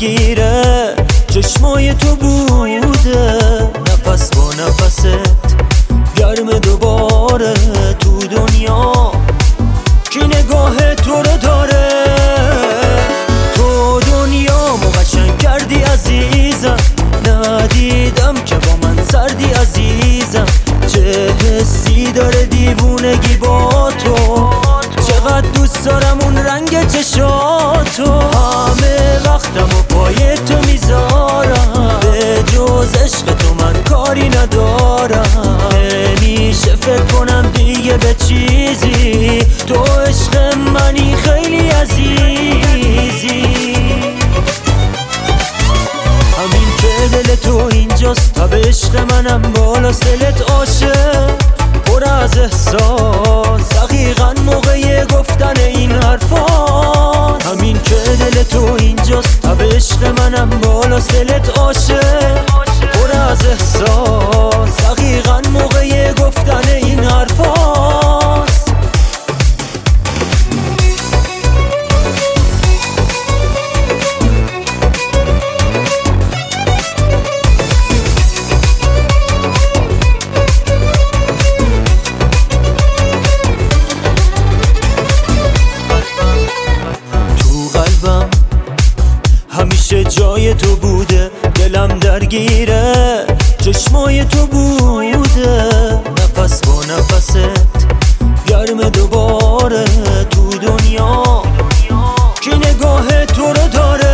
درگیره چشمای تو بوده، نفس با نفست گرم دوباره تو دنیا کی نگاه تو رو داره. تو دنیا مو قشنگ کردی عزیزم، ندیدم که با من سردی عزیزم. چه حسی داره دیوونگی با تو، چقدر دوست دارم اون رنگ چشاتو. همه وقتم و پای تو میذارم، به جز عشق تو من کاری ندارم. نمیشه فکر کنم دیگه به چیزی، تو عشق منی خیلی عزیزی. همین که دل تو اینجاست تب عشق منم بالاست، دلت عاشق پر از احساس دقیقا موقع گفتن این حرفان. همین که دل تو اینجاست تب عشق منم بالاست، دلت عاشق پر از احساس دقیقا موقع گفتن این حرفان. همیشه جای تو بوده، دلم درگیره چشمای تو بوده، نفس با نفست گرم دوباره تو دنیا کی نگاه تو رو داره.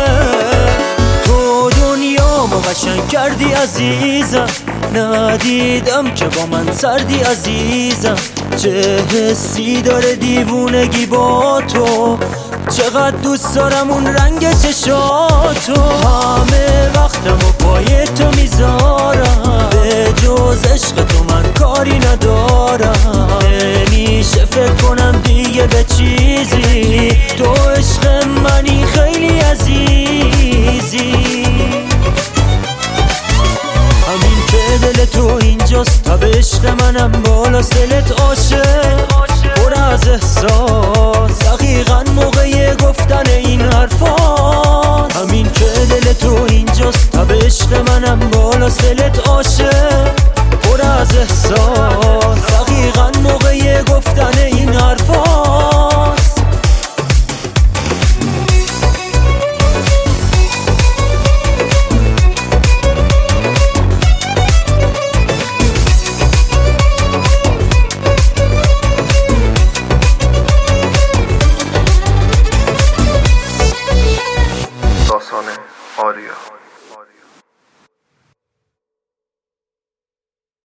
تو دنیا مو قشنگ کردی عزیزم، ندیدم که با من سردی عزیزم. چه حسی داره دیوونگی با تو، چقدر دوست دارم اون رنگ چشاتو. همه وقتم و پای تو میذارم، به جز عشق تو من کاری ندارم. نمیشه فکر کنم دیگه به چیزی، تو عشق منی خیلی عزیزی. همین که دل تو اینجاست تب عشق منم بالاست، دلت عاشق پر از احساس دقیقا موقع گفتن این حرفان. همین که دل تو اینجاست تب عشق منم بالاست، دلت عاشق پر از احساس